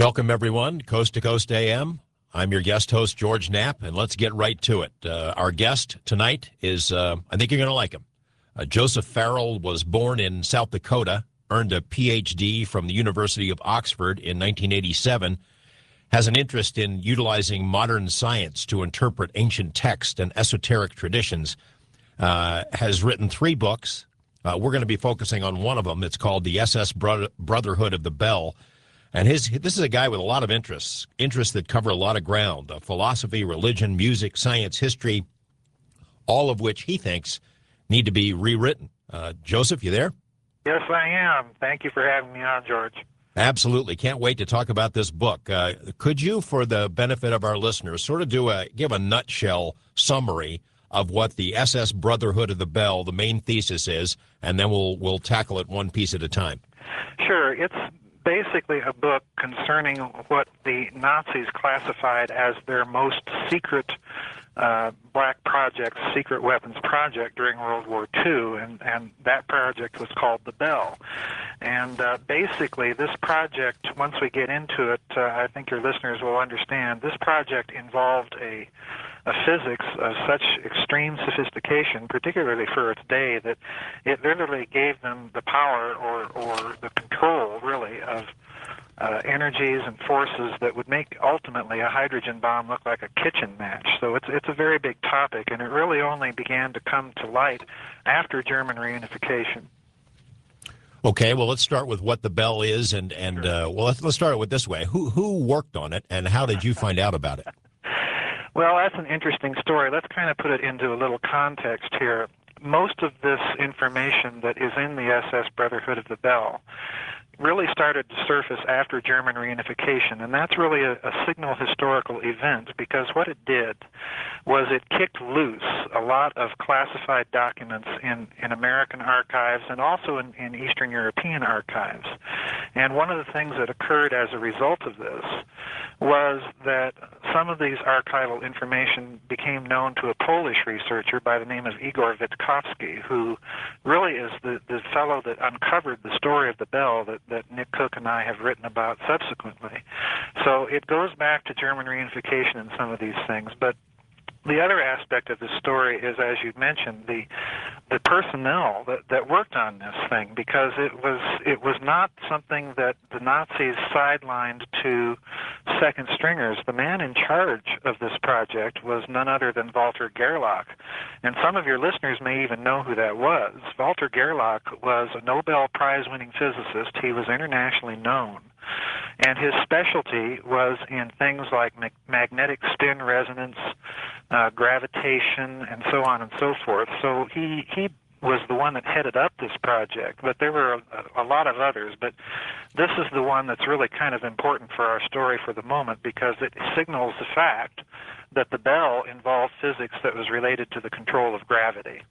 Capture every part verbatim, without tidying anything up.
Welcome, everyone, Coast to Coast A M. I'm your guest host, George Knapp, and let's get right to it. Uh, our guest tonight is, uh, I think you're going to like him. Uh, Joseph Farrell was born in South Dakota, earned a P H D from the University of Oxford in nineteen eighty-seven, has an interest in utilizing modern science to interpret ancient texts and esoteric traditions, uh, has written three books. Uh, we're going to be focusing on one of them. It's called The S S Brotherhood of the Bell. And his this is a guy with a lot of interests, interests that cover a lot of ground, uh, philosophy, religion, music, science, history, all of which he thinks need to be rewritten. Uh, Joseph, you there? Yes, I am. Thank you for having me on, George. Absolutely. Can't wait to talk about this book. Uh, could you, for the benefit of our listeners, sort of do a give a nutshell summary of what the S S Brotherhood of the Bell, the main thesis is, and then we'll we'll tackle it one piece at a time. Sure. It's basically a book concerning what the Nazis classified as their most secret uh, black project, secret weapons project during World War Two, and, and that project was called the Bell. And uh, basically, this project, once we get into it, uh, I think your listeners will understand, this project involved a a physics of such extreme sophistication, particularly for its day, that it literally gave them the power or, or the control, really, of uh, energies and forces that would make ultimately a hydrogen bomb look like a kitchen match. So it's it's a very big topic, and it really only began to come to light after German reunification. Okay, well, let's start with what the Bell is, and, and uh, well, let's, let's start it with this way. Who, who worked on it, and how did you find out about it? Well, that's an interesting story. Let's kind of put it into a little context here. Most of this information that is in the S S Brotherhood of the Bell really started to surface after German reunification, and that's really a, a signal historical event, because what it did was it kicked loose a lot of classified documents in, in American archives and also in, in Eastern European archives. And one of the things that occurred as a result of this was that some of these archival information became known to a Polish researcher by the name of Igor Witkowski, who really is the, the fellow that uncovered the story of the Bell that, that Nick Cook and I have written about subsequently. So it goes back to German reunification and some of these things, but the other aspect of the story is, as you mentioned, the the personnel that, that worked on this thing, because it was it was not something that the Nazis sidelined to second stringers. The man in charge of this project was none other than Walter Gerlach, and some of your listeners may even know who that was. Walter Gerlach was a Nobel Prize-winning physicist. He was internationally known. And his specialty was in things like ma- magnetic spin resonance, uh, gravitation, and so on and so forth. So he, he was the one that headed up this project, but there were a, a lot of others. But this is the one that's really kind of important for our story for the moment, because it signals the fact that the Bell involved physics that was related to the control of gravity.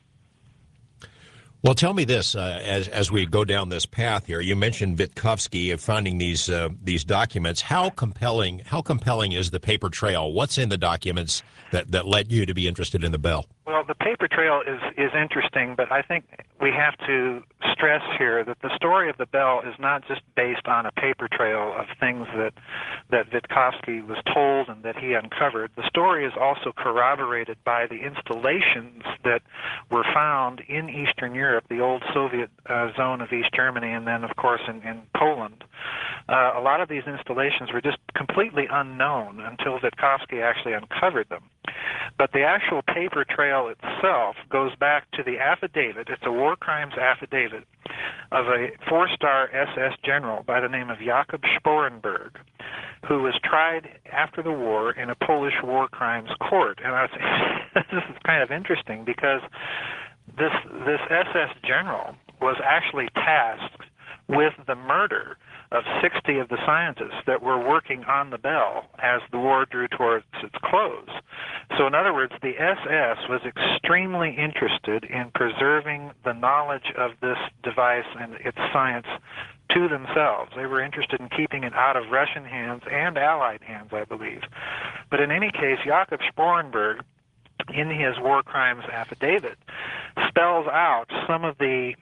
Well, tell me this, uh, as as we go down this path here. You mentioned Witkowski of finding these uh, these documents. How compelling how compelling is the paper trail? What's in the documents that, that led you to be interested in the Bell? Well, the paper trail is, is interesting, but I think we have to stress here that the story of the Bell is not just based on a paper trail of things that that Witkowski was told and that he uncovered. The story is also corroborated by the installations that were found in Eastern Europe, the old Soviet uh, zone of East Germany, and then, of course, in, in Poland. Uh, a lot of these installations were just completely unknown until Witkowski actually uncovered them. But the actual paper trail itself goes back to the affidavit. It's a war crimes affidavit of a four-star S S general by the name of Jakob Sporenberg, who was tried after the war in a Polish war crimes court. And I was, this is kind of interesting, because this this S S general was actually tasked with the murder of sixty of the scientists that were working on the Bell as the war drew towards its close. So in other words, the S S was extremely interested in preserving the knowledge of this device and its science to themselves. They were interested in keeping it out of Russian hands and Allied hands, I believe. But in any case, Jakob Sporenberg, in his war crimes affidavit, spells out some of the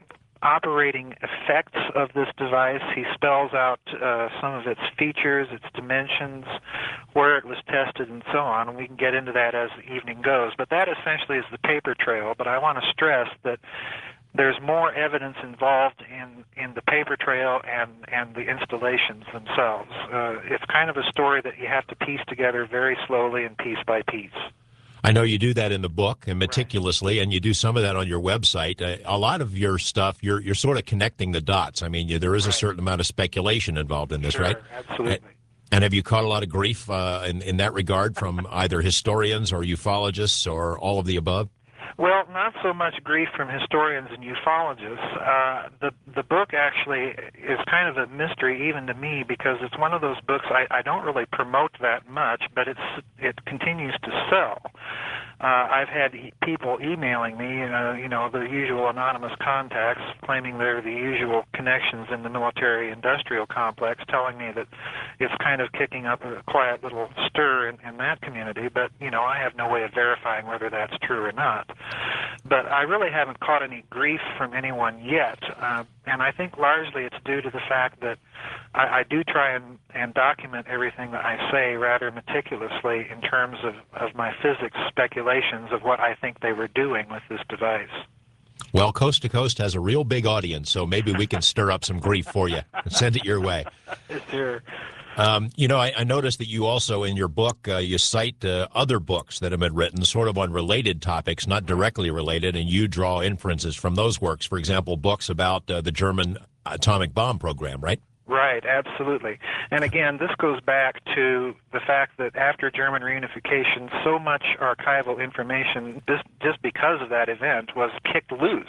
operating effects of this device. He spells out uh, some of its features, its dimensions, where it was tested, and so on, and we can get into that as the evening goes. But that essentially is the paper trail, but I want to stress that there's more evidence involved in, in the paper trail and, and the installations themselves. Uh, it's kind of a story that you have to piece together very slowly and piece by piece. I know you do that in the book and meticulously, right. And you do some of that on your website. Uh, a lot of your stuff, you're you're sort of connecting the dots. I mean, you, there is right. a certain amount of speculation involved in this, sure, right? Absolutely. And, and have you caught a lot of grief uh, in, in that regard from either historians or ufologists or all of the above? Well, not so much grief from historians and ufologists. Uh, the the book actually is kind of a mystery even to me, because it's one of those books I, I don't really promote that much, but it's it continues to sell. Uh, I've had e- people emailing me, uh, you know, the usual anonymous contacts, claiming they're the usual connections in the military-industrial complex, telling me that it's kind of kicking up a quiet little stir in, in that community. But, you know, I have no way of verifying whether that's true or not. But I really haven't caught any grief from anyone yet, uh, and I think largely it's due to the fact that I, I do try and, and document everything that I say rather meticulously in terms of, of my physics speculations of what I think they were doing with this device. Well, Coast to Coast has a real big audience, so maybe we can stir up some grief for you and send it your way. Sure. Um, you know, I, I noticed that you also, in your book, uh, you cite uh, other books that have been written sort of on related topics, not directly related, and you draw inferences from those works. For example, books about uh, the German atomic bomb program, right? Right, absolutely. And again, this goes back to the fact that after German reunification, so much archival information, just, just because of that event, was kicked loose.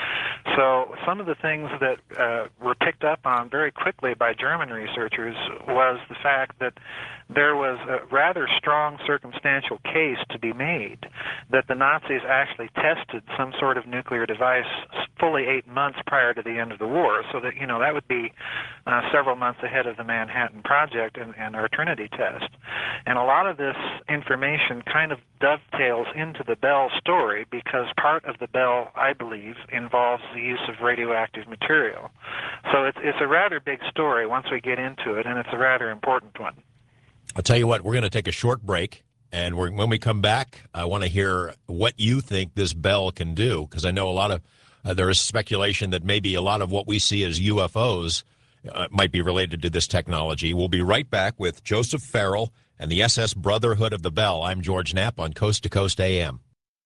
So some of the things that uh, were picked up on very quickly by German researchers was the fact that there was a rather strong circumstantial case to be made that the Nazis actually tested some sort of nuclear device fully eight months prior to the end of the war. So that, you know, that would be uh, several months ahead of the Manhattan Project and, and our Trinity test. And a lot of this information kind of dovetails into the Bell story, because part of the Bell, I believe, involves the use of radioactive material. So it's, it's a rather big story once we get into it, and it's a rather important one. I'll tell you what, we're going to take a short break, and we're, when we come back, I want to hear what you think this Bell can do, because I know a lot of, uh, there is speculation that maybe a lot of what we see as U F Os uh, might be related to this technology. We'll be right back with Joseph Farrell and the S S Brotherhood of the Bell. I'm George Knapp on Coast to Coast A M.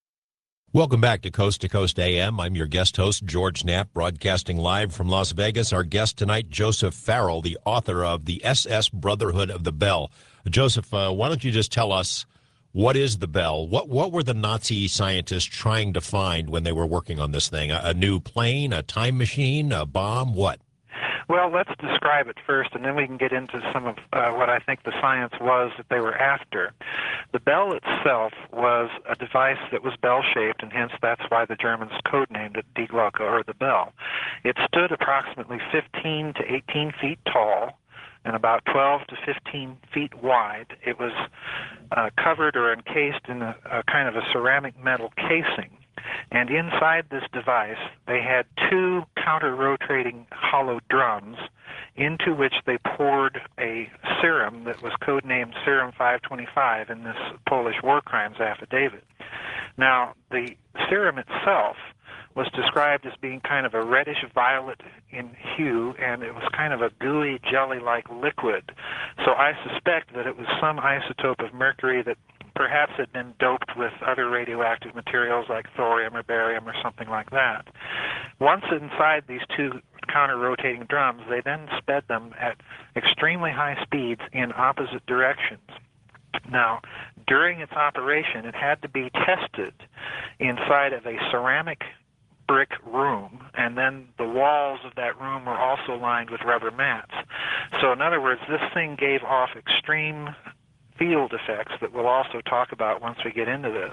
Welcome back to Coast to Coast A M. I'm your guest host, George Knapp, broadcasting live from Las Vegas. Our guest tonight, Joseph Farrell, the author of the S S Brotherhood of the Bell. Joseph, uh, why don't you just tell us, what is the Bell? What what were the Nazi scientists trying to find when they were working on this thing? A, a new plane, a time machine, a bomb, what? Well, let's describe it first, and then we can get into some of uh, what I think the science was that they were after. The Bell itself was a device that was bell-shaped, and hence that's why the Germans codenamed it Die Glocke, or the Bell. It stood approximately fifteen to eighteen feet tall and about twelve to fifteen feet wide. It was uh, covered or encased in a, a kind of a ceramic metal casing. And inside this device, they had two counter-rotating hollow drums into which they poured a serum that was codenamed Serum five twenty-five in this Polish war crimes affidavit. Now, the serum itself was described as being kind of a reddish violet in hue, and it was kind of a gooey, jelly-like liquid. So I suspect that it was some isotope of mercury that perhaps had been doped with other radioactive materials like thorium or barium or something like that. Once inside these two counter-rotating drums, they then sped them at extremely high speeds in opposite directions. Now, during its operation, it had to be tested inside of a ceramic brick room, and then the walls of that room were also lined with rubber mats. So in other words, this thing gave off extreme field effects that we'll also talk about once we get into this.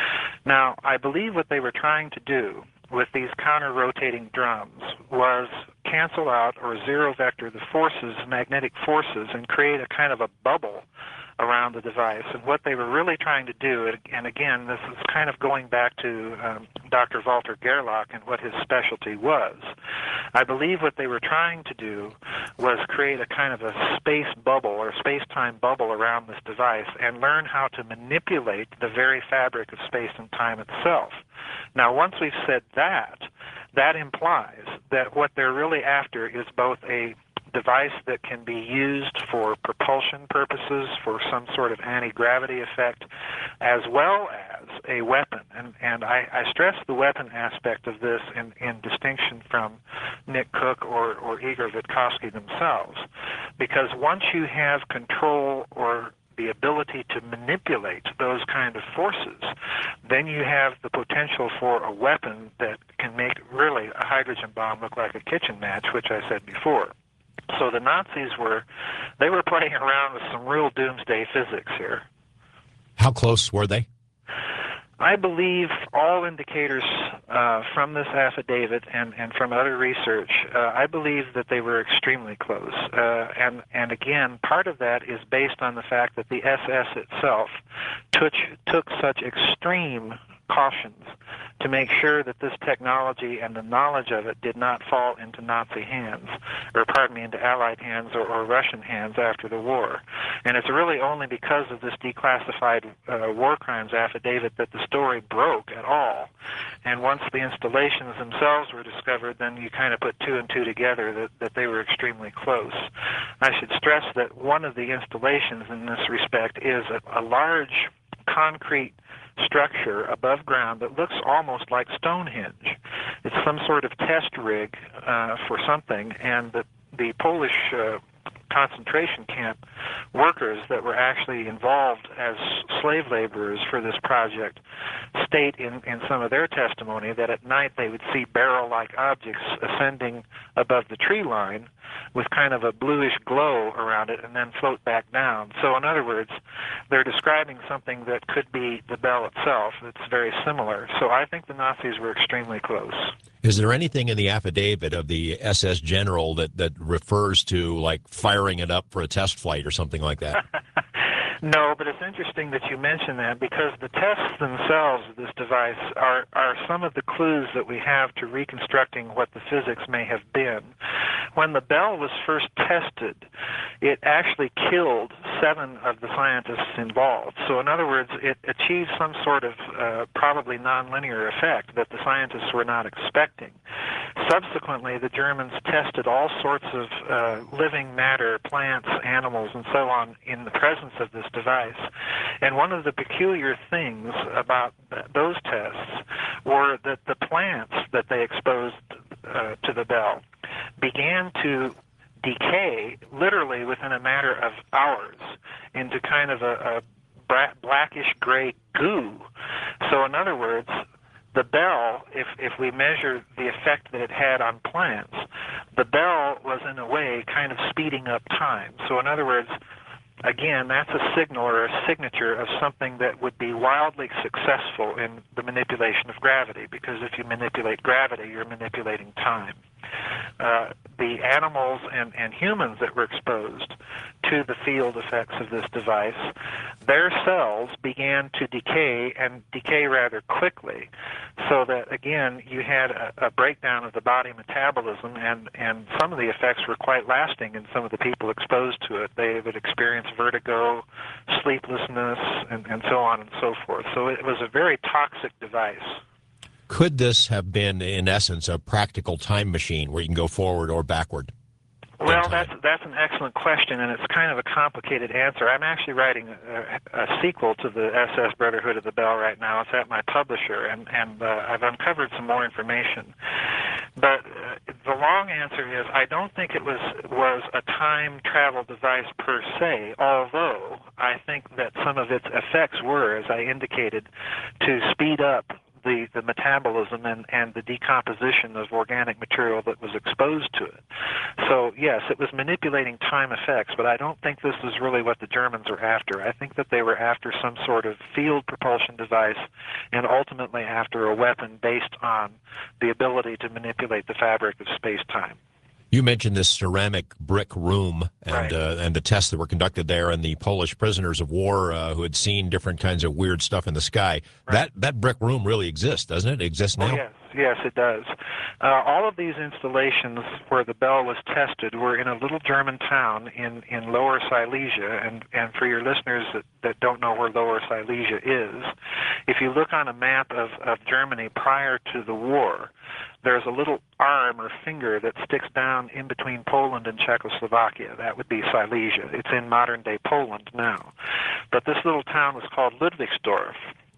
Now, I believe what they were trying to do with these counter-rotating drums was cancel out or zero vector the forces, magnetic forces, and create a kind of a bubble around the device. And what they were really trying to do, and again, this is kind of going back to um, Doctor Walter Gerlach and what his specialty was. I believe what they were trying to do was create a kind of a space bubble or space-time bubble around this device and learn how to manipulate the very fabric of space and time itself. Now, once we've said that, that implies that what they're really after is both a device that can be used for propulsion purposes, for some sort of anti-gravity effect, as well as a weapon. And, and I, I stress the weapon aspect of this in, in distinction from Nick Cook or, or Igor Witkowski themselves, because once you have control or the ability to manipulate those kind of forces, then you have the potential for a weapon that can make really a hydrogen bomb look like a kitchen match, which I said before. So the Nazis were, they were playing around with some real doomsday physics here. How close were they? I believe all indicators uh, from this affidavit and, and from other research, uh, I believe that they were extremely close. Uh, and, and again, part of that is based on the fact that the S S itself took, took such extreme cautions to make sure that this technology and the knowledge of it did not fall into Nazi hands, or pardon me, into Allied hands or, or Russian hands after the war. And it's really only because of this declassified uh, war crimes affidavit that the story broke at all. And once the installations themselves were discovered, then you kind of put two and two together that, that they were extremely close. I should stress that one of the installations in this respect is a, a large concrete structure above ground that looks almost like Stonehenge. It's some sort of test rig uh, for something, and the, the Polish uh, concentration camp workers that were actually involved as slave laborers for this project state in, in some of their testimony that at night they would see barrel-like objects ascending above the tree line with kind of a bluish glow around it and then float back down. So in other words, they're describing something that could be the bell itself. It's very similar. So I think the Nazis were extremely close. Is there anything in the affidavit of the S S general that, that refers to, like, firing it up for a test flight or something like that? No, but it's interesting that you mention that, because the tests themselves of this device are, are some of the clues that we have to reconstructing what the physics may have been. When the Bell was first tested, it actually killed seven of the scientists involved. So in other words, it achieved some sort of uh, probably nonlinear effect that the scientists were not expecting. Subsequently, the Germans tested all sorts of uh, living matter, plants, animals, and so on in the presence of this device. And one of the peculiar things about th those tests were that the plants that they exposed uh, to the Bell began to decay literally within a matter of hours into kind of a, a blackish gray goo. So in other words, the Bell, if, if we measure the effect that it had on plants, the Bell was in a way kind of speeding up time. So in other words, again, that's a signal or a signature of something that would be wildly successful in the manipulation of gravity, because if you manipulate gravity, you're manipulating time. Uh, the animals and, and humans that were exposed to the field effects of this device, their cells began to decay and decay rather quickly, so that, again, you had a, a breakdown of the body metabolism, and, and some of the effects were quite lasting in some of the people exposed to it. They would experience vertigo, sleeplessness, and, and so on and so forth. So it was a very toxic device. Could this have been, in essence, a practical time machine where you can go forward or backward? Well, that's that's an excellent question, and it's kind of a complicated answer. I'm actually writing a, a sequel to the S S Brotherhood of the Bell right now. It's at my publisher, and, and uh, I've uncovered some more information. But uh, the long answer is I don't think it was, was a time travel device per se, although I think that some of its effects were, as I indicated, to speed up the, the metabolism and, and the decomposition of organic material that was exposed to it. So, yes, it was manipulating time effects, but I don't think this is really what the Germans were after. I think that they were after some sort of field propulsion device and ultimately after a weapon based on the ability to manipulate the fabric of space-time. You mentioned this ceramic brick room and Right. uh, and the tests that were conducted there, and the Polish prisoners of war uh, who had seen different kinds of weird stuff in the sky. Right. That that brick room really exists, doesn't it? It exists now. Oh, yes, yes, it does. Uh, all of these installations where the Bell was tested were in a little German town in, in Lower Silesia, and, and for your listeners that, that don't know where Lower Silesia is, if you look on a map of, of Germany prior to the war, there's a little arm or finger that sticks down in between Poland and Czechoslovakia. That would be Silesia. It's in modern-day Poland now. But this little town was called Ludwigsdorf.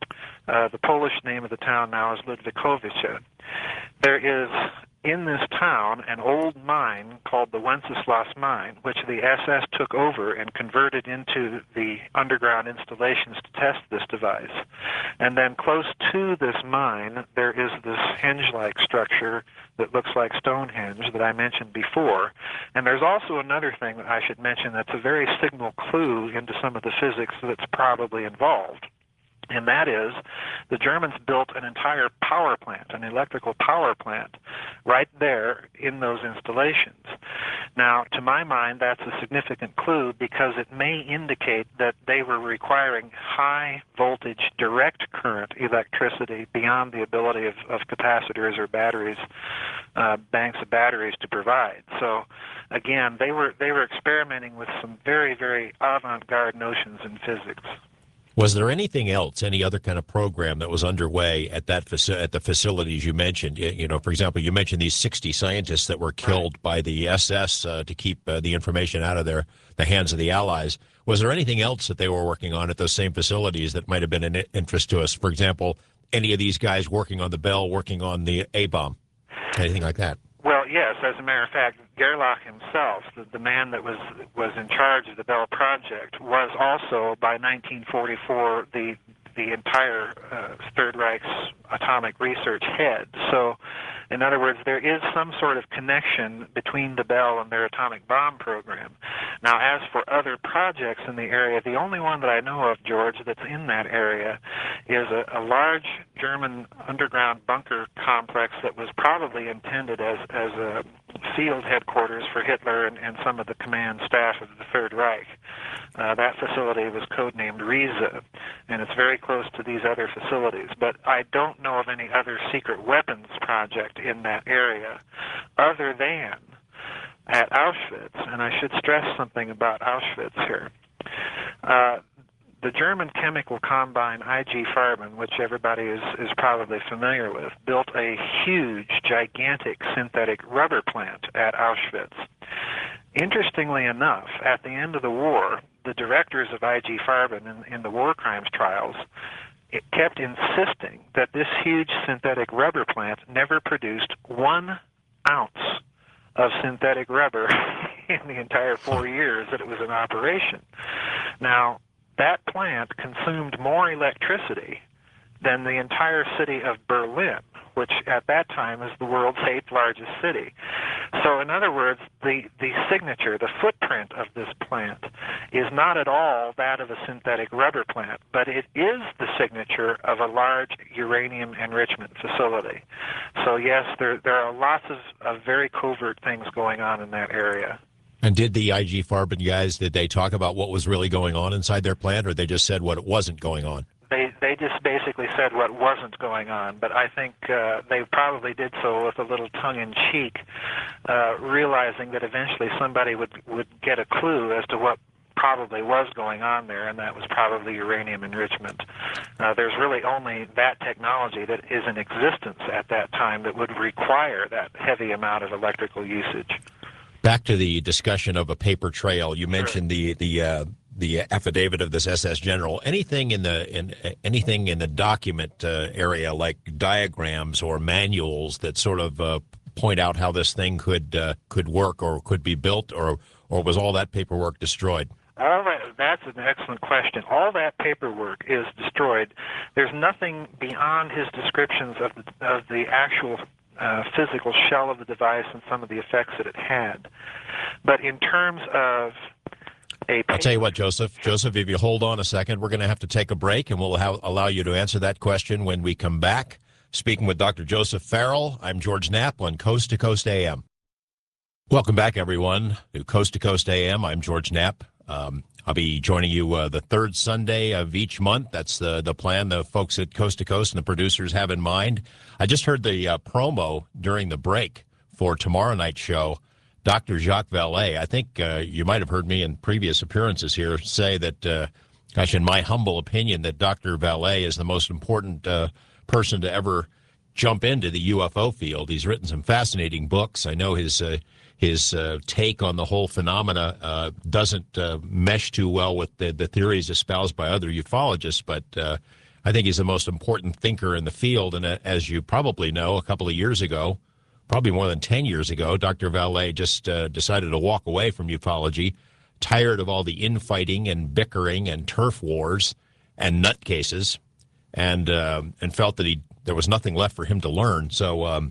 Uh, the Polish name of the town now is Ludwikowice. There is, in this town, an old mine called the Wenceslas Mine, which the S S took over and converted into the underground installations to test this device. And then close to this mine, there is this henge-like structure that looks like Stonehenge that I mentioned before. And there's also another thing that I should mention that's a very signal clue into some of the physics that's probably involved. And that is, the Germans built an entire power plant, an electrical power plant, right there in those installations. Now, to my mind, that's a significant clue because it may indicate that they were requiring high voltage direct current electricity beyond the ability of, of capacitors or batteries, uh, banks of batteries to provide. So, again, they were they were experimenting with some very, very avant-garde notions in physics. Was there anything else, any other kind of program that was underway at that faci- at the facilities you mentioned? You, you know, for example, you mentioned these sixty scientists that were killed by the S S uh, to keep uh, the information out of their the hands of the Allies. Was there anything else that they were working on at those same facilities that might have been an interest to us? For example, any of these guys working on the Bell, working on the A-bomb, anything like that? Well, yes. As a matter of fact, Gerlach himself, the, the man that was was in charge of the Bell project, was also by nineteen forty-four the the entire uh, Third Reich's atomic research head. So, in other words, there is some sort of connection between the Bell and their atomic bomb program. Now, as for other projects in the area, the only one that I know of, George, that's in that area is a, a large German underground bunker complex that was probably intended as, as a field headquarters for Hitler and, and some of the command staff of the Third Reich. Uh, that facility was codenamed Riese, and it's very close to these other facilities. But I don't know of any other secret weapons project in that area other than at Auschwitz. And I should stress something about Auschwitz here. Uh, the German chemical combine I G Farben, which everybody is, is probably familiar with, built a huge, gigantic synthetic rubber plant at Auschwitz. Interestingly enough, at the end of the war, the directors of I G Farben in, in the war crimes trials it kept insisting that this huge synthetic rubber plant never produced one ounce of synthetic rubber in the entire four years that it was in operation. Now, that plant consumed more electricity than the entire city of Berlin, which at that time is the world's eighth largest city. So in other words, the, the signature, the footprint of this plant is not at all that of a synthetic rubber plant, but it is the signature of a large uranium enrichment facility. So yes, there, there are lots of, of very covert things going on in that area. And did the I G Farben guys, did they talk about what was really going on inside their plant, or they just said what wasn't going on? They they just basically said what wasn't going on, but I think uh, they probably did so with a little tongue-in-cheek, uh, realizing that eventually somebody would, would get a clue as to what probably was going on there, and that was probably uranium enrichment. Uh, there's really only that technology that is in existence at that time that would require that heavy amount of electrical usage. Back to the discussion of a paper trail, you mentioned the the uh, the affidavit of this S S general. Anything in the in anything in the document uh, area, like diagrams or manuals that sort of uh, point out how this thing could uh, could work or could be built, or or was all that paperwork destroyed? All right, that's an excellent question. All that paperwork is destroyed. There's nothing beyond his descriptions of the, of the actual Uh, physical shell of the device and some of the effects that it had. But in terms of a... I'll tell you what, Joseph. Joseph, if you hold on a second, we're going to have to take a break, and we'll have, allow you to answer that question when we come back. Speaking with Doctor Joseph Farrell, I'm George Knapp on Coast to Coast A M. Welcome back, everyone, to Coast to Coast A M. I'm George Knapp. Um, I'll be joining you uh, the third Sunday of each month. That's the, the plan the folks at Coast to Coast and the producers have in mind. I just heard the uh, promo during the break for tomorrow night's show. Doctor Jacques Vallée, I think uh, you might have heard me in previous appearances here say that, uh, gosh, in my humble opinion, that Doctor Vallée is the most important uh, person to ever jump into the U F O field. He's written some fascinating books. I know his uh, his uh, take on the whole phenomena uh, doesn't uh, mesh too well with the, the theories espoused by other ufologists, but uh, I think he's the most important thinker in the field. And uh, as you probably know, a couple of years ago, probably more than ten years ago, Doctor Vallée just uh, decided to walk away from ufology, tired of all the infighting and bickering and turf wars and nutcases, and uh, and felt that he there was nothing left for him to learn. So um,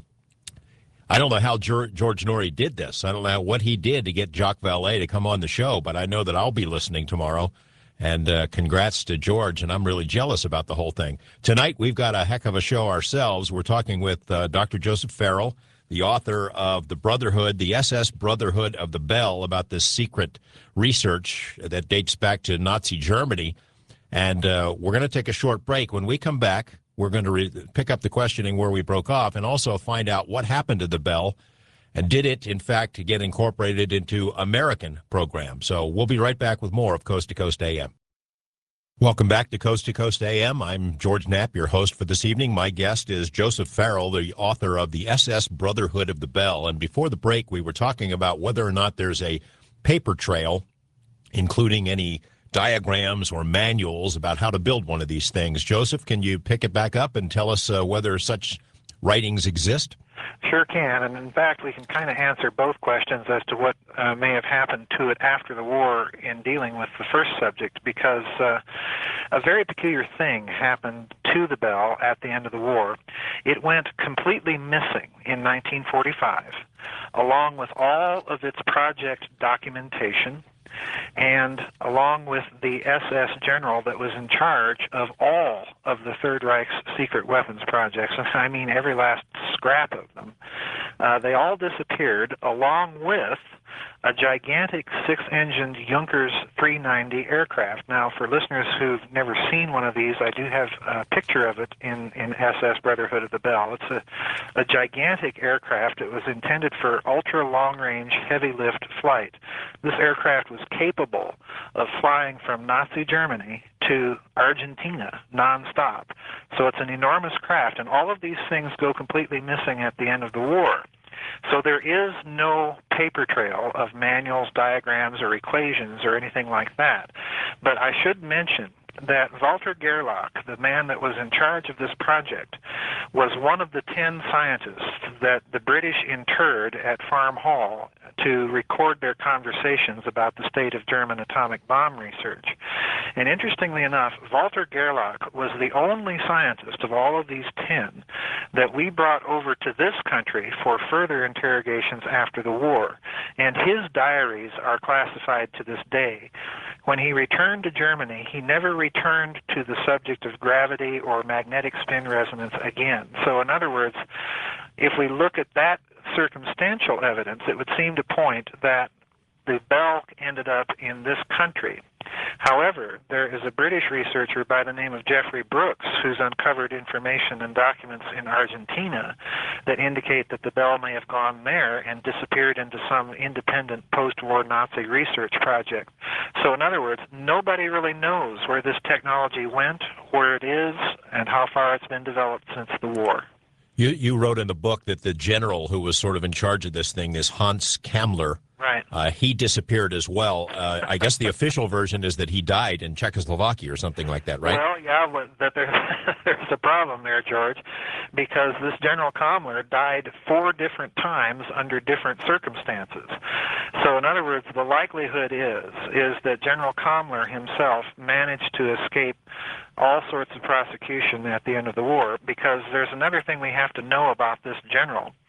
I don't know how George Noory did this. I don't know what he did to get Jacques Vallée to come on the show, but I know that I'll be listening tomorrow. And uh, congrats to George, and I'm really jealous about the whole thing. Tonight, we've got a heck of a show ourselves. We're talking with uh, Doctor Joseph Farrell, the author of the Brotherhood, the S S Brotherhood of the Bell, about this secret research that dates back to Nazi Germany. And uh, we're going to take a short break. When we come back, we're going to re- pick up the questioning where we broke off and also find out what happened to the Bell and did it, in fact, get incorporated into American programs. So we'll be right back with more of Coast to Coast A M. Welcome back to Coast to Coast A M. I'm George Knapp, your host for this evening. My guest is Joseph Farrell, the author of the S S Brotherhood of the Bell. And before the break, we were talking about whether or not there's a paper trail, including any diagrams or manuals about how to build one of these things. Joseph, can you pick it back up and tell us uh, whether such writings exist? Sure can, and in fact, we can kind of answer both questions as to what uh, may have happened to it after the war in dealing with the first subject, because uh, a very peculiar thing happened to the Bell at the end of the war. It went completely missing in nineteen forty-five, along with all of its project documentation, and along with the S S general that was in charge of all of the Third Reich's secret weapons projects, and I mean every last scrap of them, uh, they all disappeared, along with a gigantic six-engined Junkers three ninety aircraft. Now, for listeners who've never seen one of these, I do have a picture of it in, in S S Brotherhood of the Bell. It's a, a gigantic aircraft. It was intended for ultra-long-range, heavy-lift flight. This aircraft was capable of flying from Nazi Germany to Argentina nonstop. So it's an enormous craft, and all of these things go completely missing at the end of the war. So there is no paper trail of manuals, diagrams, or equations or anything like that. But I should mention that Walter Gerlach, the man that was in charge of this project, was one of the ten scientists that the British interred at Farm Hall to record their conversations about the state of German atomic bomb research. And interestingly enough, Walter Gerlach was the only scientist of all of these ten that we brought over to this country for further interrogations after the war. And his diaries are classified to this day. When he returned to Germany, he never returned to the subject of gravity or magnetic spin resonance again. So in other words, if we look at that circumstantial evidence, it would seem to point that the Bell ended up in this country. However, there is a British researcher by the name of Geoffrey Brooks who's uncovered information and documents in Argentina that indicate that the Bell may have gone there and disappeared into some independent post-war Nazi research project. So in other words, nobody really knows where this technology went, where it is, and how far it's been developed since the war. You, you wrote in the book that the general who was sort of in charge of this thing, this Hans Kammler, right. uh, he disappeared as well. Uh, I guess the official version is that he died in Czechoslovakia or something like that, right? Well, yeah, but that there, there's a problem there, George, because this General Kammler died four different times under different circumstances. So in other words, the likelihood is, is that General Kammler himself managed to escape all sorts of prosecution at the end of the war, because there's another thing we have to know about this general.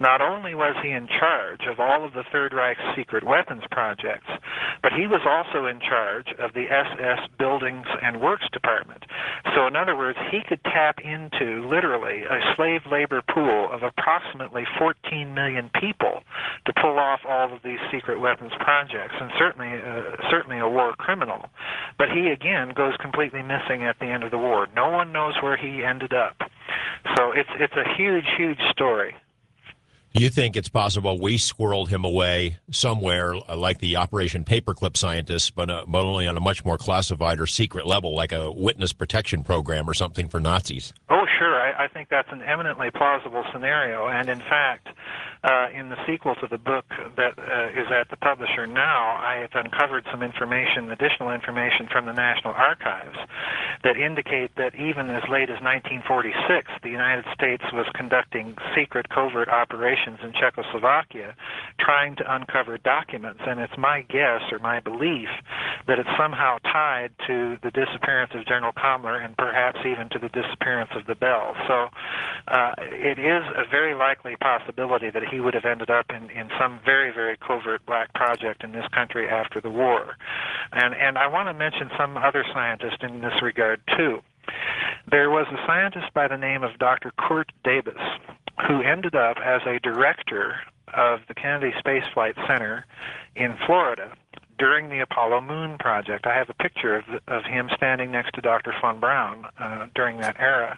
Not only was he in charge of all of the Third Reich's secret weapons projects, but he was also in charge of the S S Buildings and Works Department. So in other words, he could tap into literally a slave labor pool of approximately fourteen million people to pull off all of these secret weapons projects, and certainly uh, certainly a war criminal. But he again goes completely missing at the end of the war. No one knows where he ended up. So it's it's a huge, huge story. You think it's possible we squirreled him away somewhere, uh, like the Operation Paperclip scientists, but, uh, but only on a much more classified or secret level, like a witness protection program or something for Nazis? Oh, sure. I, I think that's an eminently plausible scenario. And in fact, uh, in the sequel to the book that uh, is at the publisher now, I have uncovered some information, additional information from the National Archives that indicate that even as late as nineteen forty-six, the United States was conducting secret covert operations in Czechoslovakia, trying to uncover documents. And it's my guess or my belief that it's somehow tied to the disappearance of General Kammler and perhaps even to the disappearance of the Bell. So uh, it is a very likely possibility that he would have ended up in, in some very, very covert black project in this country after the war. And, and I want to mention some other scientists in this regard, too. There was a scientist by the name of Doctor Kurt Debus, who ended up as a director of the Kennedy Space Flight Center in Florida during the Apollo Moon project. I have a picture of, of him standing next to Doctor von Braun uh, during that era.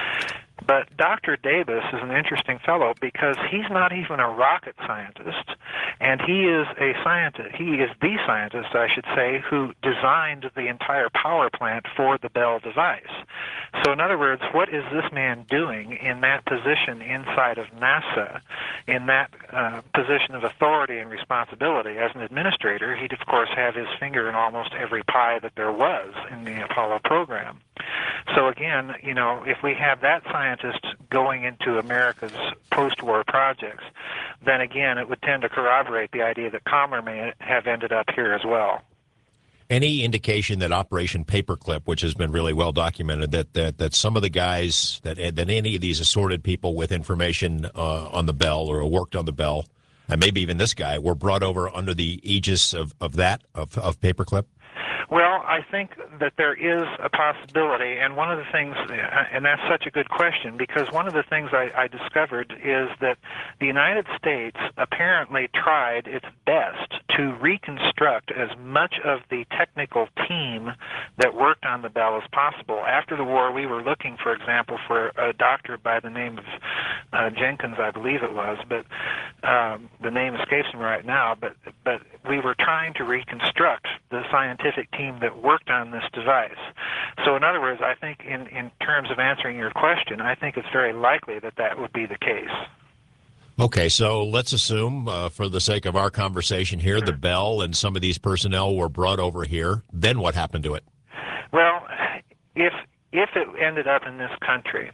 But Doctor Debus is an interesting fellow because he's not even a rocket scientist, and he is a scientist. He is the scientist, I should say, who designed the entire power plant for the Bell device. So in other words, what is this man doing in that position inside of NASA, in that uh, position of authority and responsibility? As an administrator, he'd of course have his finger in almost every pie that there was in the Apollo program. So again, you know, if we have that scientist going into America's post-war projects, then again it would tend to corroborate the idea that Kammler may have ended up here as well. Any indication that Operation Paperclip, which has been really well documented, that that, that some of the guys, that that any of these assorted people with information uh, on the Bell or worked on the Bell, and maybe even this guy, were brought over under the aegis of, of that, of, of Paperclip? Well, I think that there is a possibility, and one of the things, and that's such a good question, because one of the things I, I discovered is that the United States apparently tried its best to reconstruct as much of the technical team that worked on the Bell as possible. After the war, we were looking, for example, for a doctor by the name of uh, Jenkins, I believe it was, but um, the name escapes me right now, but, but we were trying to reconstruct the scientific team that worked on this device. So in other words, I think in, in terms of answering your question, I think it's very likely that that would be the case. Okay, so let's assume, uh, for the sake of our conversation here, the Bell and some of these personnel were brought over here. Then what happened to it? Well, if if it ended up in this country,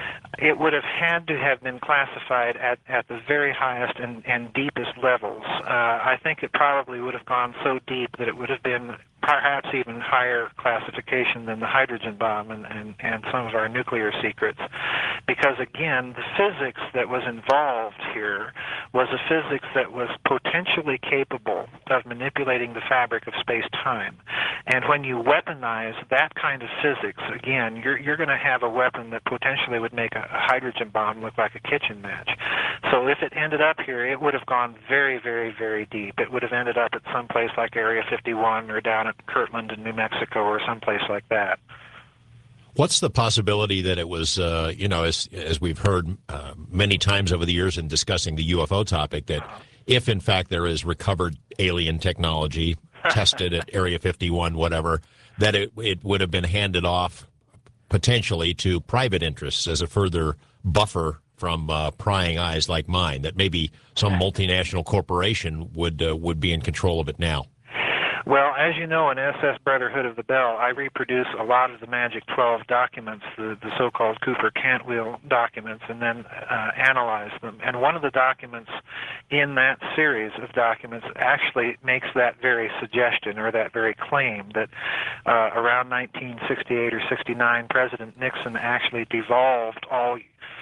it would have had to have been classified at, at the very highest and, and deepest levels. Uh, I think it probably would have gone so deep that it would have been perhaps even higher classification than the hydrogen bomb and, and, and some of our nuclear secrets. Because again, the physics that was involved here was a physics that was potentially capable of manipulating the fabric of space-time. And when you weaponize that kind of physics, again, you're, you're going to have a weapon that potentially would make a hydrogen bomb look like a kitchen match. So if it ended up here, it would have gone very, very, very deep. It would have ended up at some place like Area fifty-one or down at Kirtland in New Mexico or someplace like that. What's the possibility that it was, uh, you know, as as we've heard uh, many times over the years in discussing the U F O topic, that if in fact there is recovered alien technology tested at Area fifty-one, whatever, that it it would have been handed off potentially to private interests as a further buffer from uh, prying eyes like mine, that maybe some multinational corporation would uh, would be in control of it now? Well, as you know, in S S Brotherhood of the Bell, I reproduce a lot of the Magic twelve documents, the, the so-called Cooper-Cantwell documents, and then uh, analyze them. And one of the documents in that series of documents actually makes that very suggestion or that very claim that uh, around nineteen sixty-eight or sixty-nine, President Nixon actually devolved all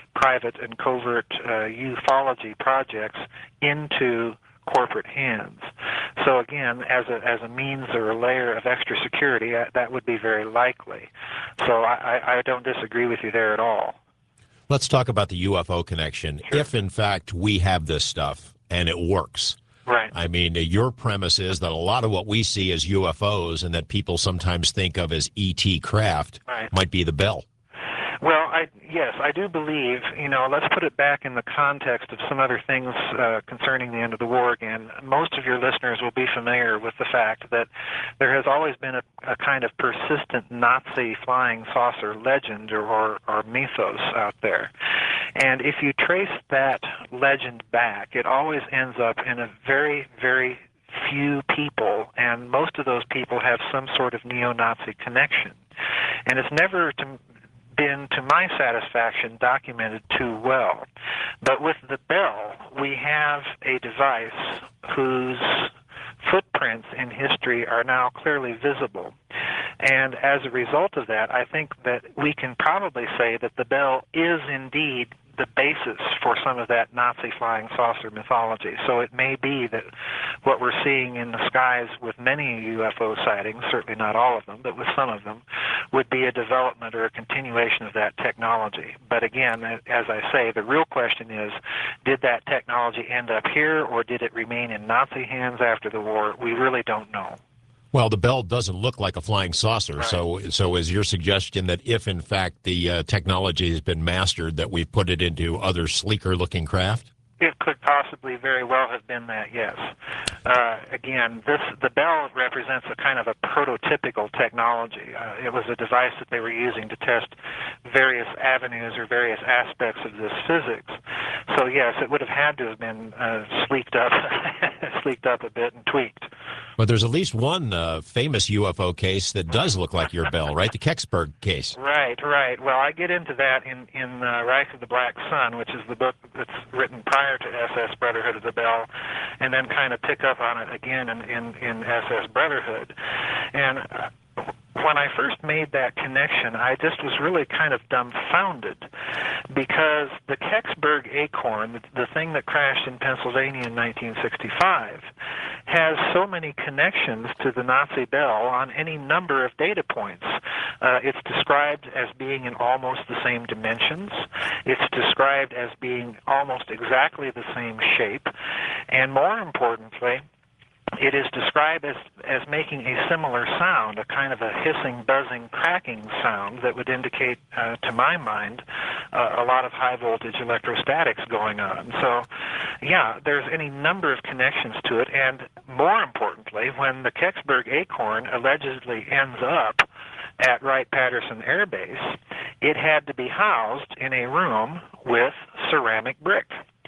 private and covert uh, ufology projects into corporate hands. So again, as a as a means or a layer of extra security, uh, that would be very likely. So I, I don't disagree with you there at all. Let's talk about the U F O connection. Sure. If, in fact, we have this stuff and it works, right? I mean, your premise is that a lot of what we see as U F Os and that people sometimes think of as E T craft right. might be the Bell. Well, I, yes, I do believe, you know, let's put it back in the context of some other things uh, concerning the end of the war again. Most of your listeners will be familiar with the fact that there has always been a, a kind of persistent Nazi flying saucer legend or, or, or mythos out there. And if you trace that legend back, it always ends up in a very, very few people, and most of those people have some sort of neo-Nazi connection. And it's never to been, to my satisfaction, documented too well. But with the Bell, we have a device whose footprints in history are now clearly visible. And as a result of that, I think that we can probably say that the Bell is indeed the basis for some of that Nazi flying saucer mythology. So it may be that what we're seeing in the skies with many U F O sightings, certainly not all of them, but with some of them, would be a development or a continuation of that technology. But again, as I say, the real question is, did that technology end up here, or did it remain in Nazi hands after the war? We really don't know. Well, the Bell doesn't look like a flying saucer, right. so so is your suggestion that if, in fact, the uh, technology has been mastered, that we've put it into other sleeker-looking craft? It could possibly very well have been that, yes. Uh, again, this the Bell represents a kind of a prototypical technology. Uh, it was a device that they were using to test various avenues or various aspects of this physics. So, yes, it would have had to have been uh, sleeked up, sleeked up a bit and tweaked. But there's at least one uh, famous U F O case that does look like your Bell, right? The Kecksburg case. Right, right. Well, I get into that in, in uh, Rise of the Black Sun, which is the book that's written prior to S S Brotherhood of the Bell, and then kind of pick up on it again in, in, in S S Brotherhood. And uh, when I first made that connection, I just was really kind of dumbfounded, because the Kecksburg Acorn, the, the thing that crashed in Pennsylvania in nineteen sixty-five, has so many connections to the Nazi Bell on any number of data points. Uh, it's described as being in almost the same dimensions. It's described as being almost exactly the same shape. And more importantly, it is described as, as making a similar sound, a kind of a hissing, buzzing, cracking sound that would indicate, uh, to my mind, uh, a lot of high-voltage electrostatics going on. So, yeah, there's any number of connections to it, and more importantly, when the Kecksburg Acorn allegedly ends up at Wright-Patterson Air Base, it had to be housed in a room with ceramic brick.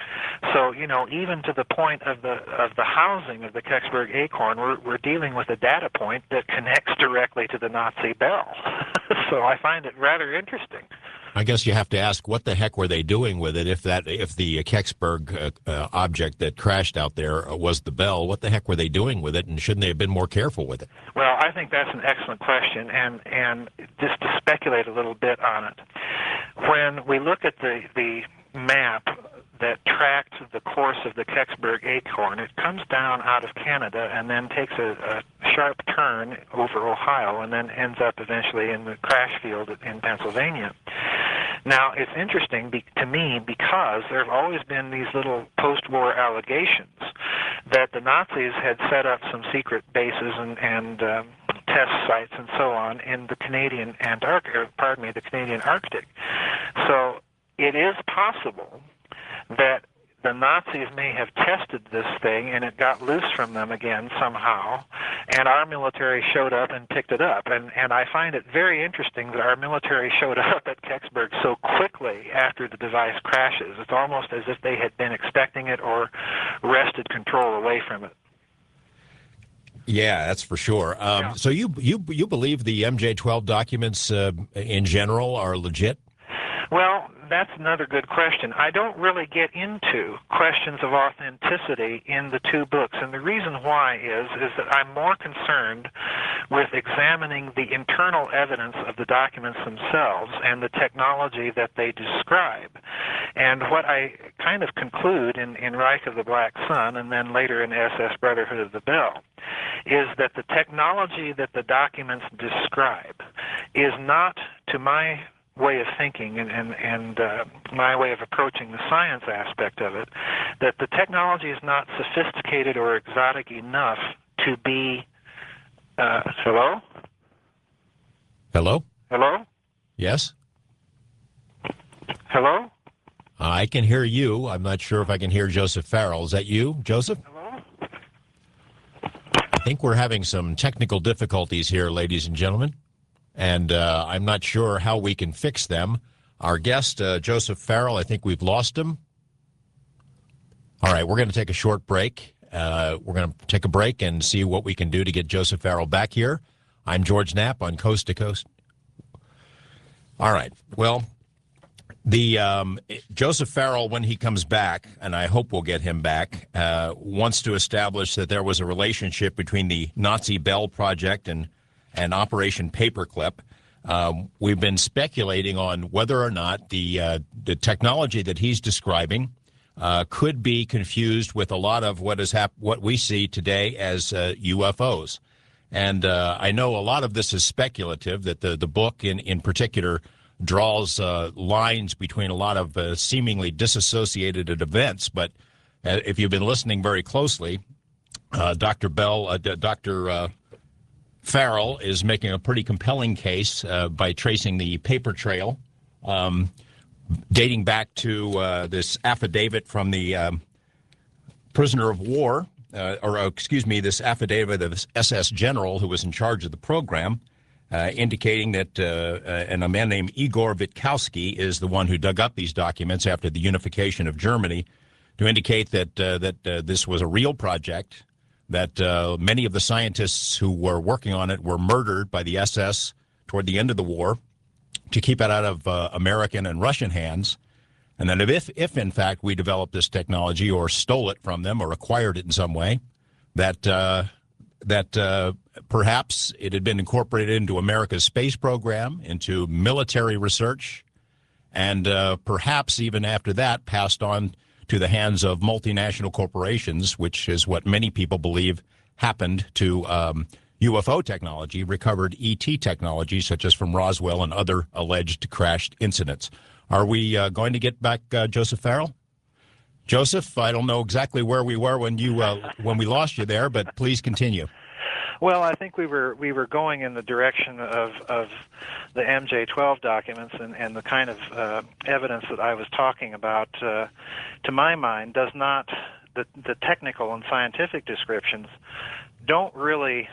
So, you know, even to the point of the of the housing of the Kecksburg Acorn, we're, we're dealing with a data point that connects directly to the Nazi Bell. So I find it rather interesting. I guess you have to ask, what the heck were they doing with it? If that, if the Kecksburg uh, uh, object that crashed out there was the Bell, what the heck were they doing with it, and shouldn't they have been more careful with it? Well, I think that's an excellent question, and and just to speculate a little bit on it, when we look at the the map that tracked the course of the Kecksburg Acorn, it comes down out of Canada and then takes a, a sharp turn over Ohio and then ends up eventually in the crash field in Pennsylvania. Now, it's interesting be, to me because there have always been these little post-war allegations that the Nazis had set up some secret bases and, and um, test sites and so on in the Canadian Antarctic, or pardon me, the Canadian Arctic. So it is possible that the Nazis may have tested this thing and it got loose from them again somehow, and our military showed up and picked it up. And, and I find it very interesting that our military showed up at Kecksburg so quickly after the device crashes. It's almost as if they had been expecting it or wrested control away from it. Yeah, that's for sure. Um, Yeah. So you you you believe the M J twelve documents uh, in general are legit? Well, that's another good question. I don't really get into questions of authenticity in the two books, and the reason why is is that I'm more concerned with examining the internal evidence of the documents themselves and the technology that they describe. And what I kind of conclude in, in Reich of the Black Sun and then later in S S Brotherhood of the Bell is that the technology that the documents describe is not, to my way of thinking and, and, and uh, my way of approaching the science aspect of it, that the technology is not sophisticated or exotic enough to be, uh, hello? Hello? Hello? Yes? Hello? I can hear you. I'm not sure if I can hear Joseph Farrell. Is that you, Joseph? Hello? I think we're having some technical difficulties here, ladies and gentlemen, and uh, I'm not sure how we can fix them. Our guest, uh, Joseph Farrell, I think we've lost him. All right, we're going to take a short break. Uh, we're going to take a break and see what we can do to get Joseph Farrell back here. I'm George Knapp on Coast to Coast. All right, well, the um, Joseph Farrell, when he comes back, and I hope we'll get him back, uh, wants to establish that there was a relationship between the Nazi Bell Project and and Operation Paperclip. Um, we've been speculating on whether or not the uh, the technology that he's describing uh, could be confused with a lot of what is hap- what we see today as uh, U F Os. And uh, I know a lot of this is speculative, that the, the book in, in particular draws uh, lines between a lot of uh, seemingly disassociated events. But uh, if you've been listening very closely, uh, Doctor Bell, uh, Doctor Uh, Farrell is making a pretty compelling case uh, by tracing the paper trail um, dating back to uh, this affidavit from the um, prisoner of war, uh, or uh, excuse me, this affidavit of this S S general who was in charge of the program, uh, indicating that uh, uh, and a man named Igor Witkowski is the one who dug up these documents after the unification of Germany, to indicate that uh, that uh, this was a real project, that uh, many of the scientists who were working on it were murdered by the S S toward the end of the war to keep it out of uh, American and Russian hands, and that if, if in fact we developed this technology or stole it from them or acquired it in some way, that uh, that uh, perhaps it had been incorporated into America's space program, into military research, and uh, perhaps even after that passed on to the hands of multinational corporations, which is what many people believe happened to um, U F O technology, recovered E T technology, such as from Roswell and other alleged crashed incidents. Are we uh, going to get back uh, Joseph Farrell? Joseph, I don't know exactly where we were when you uh, when we lost you there, but please continue. Well, I think we were we were going in the direction of, of the M J twelve documents, and, and the kind of uh, evidence that I was talking about, uh, to my mind, does not, the, the technical and scientific descriptions don't really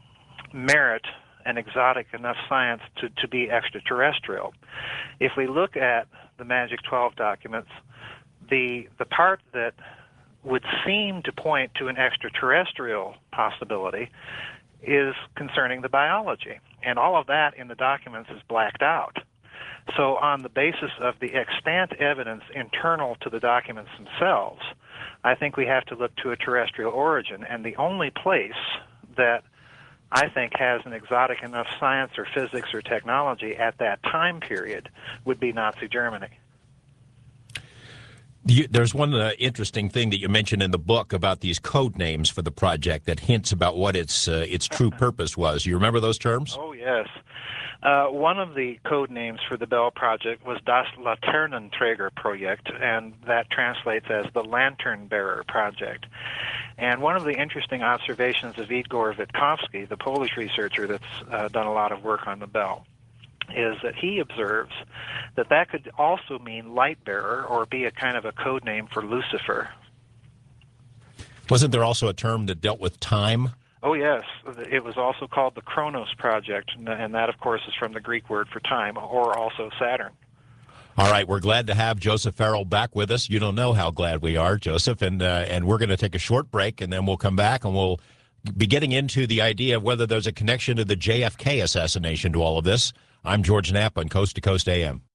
merit an exotic enough science to, to be extraterrestrial. If we look at the Magic twelve documents, the the part that would seem to point to an extraterrestrial possibility is concerning the biology. And all of that in the documents is blacked out. So on the basis of the extant evidence internal to the documents themselves, I think we have to look to a terrestrial origin. And the only place that I think has an exotic enough science or physics or technology at that time period would be Nazi Germany. You, there's one uh, interesting thing that you mentioned in the book about these code names for the project that hints about what its uh, its true purpose was. You remember those terms? Oh, yes. Uh, one of the code names for the Bell Project was Das Laternenträger Projekt, and that translates as the Lantern Bearer Project. And one of the interesting observations of Igor Witkowski, the Polish researcher that's uh, done a lot of work on the Bell, is that he observes that that could also mean light bearer or be a kind of a code name for Lucifer. Wasn't there also a term that dealt with time? Oh, yes. It was also called the Kronos Project, and that, of course, is from the Greek word for time, or also Saturn. All right, we're glad to have Joseph Farrell back with us. You don't know how glad we are, Joseph, and uh, and we're going to take a short break, and then we'll come back, and we'll be getting into the idea of whether there's a connection to the J F K assassination to all of this. I'm George Knapp on Coast to Coast A M.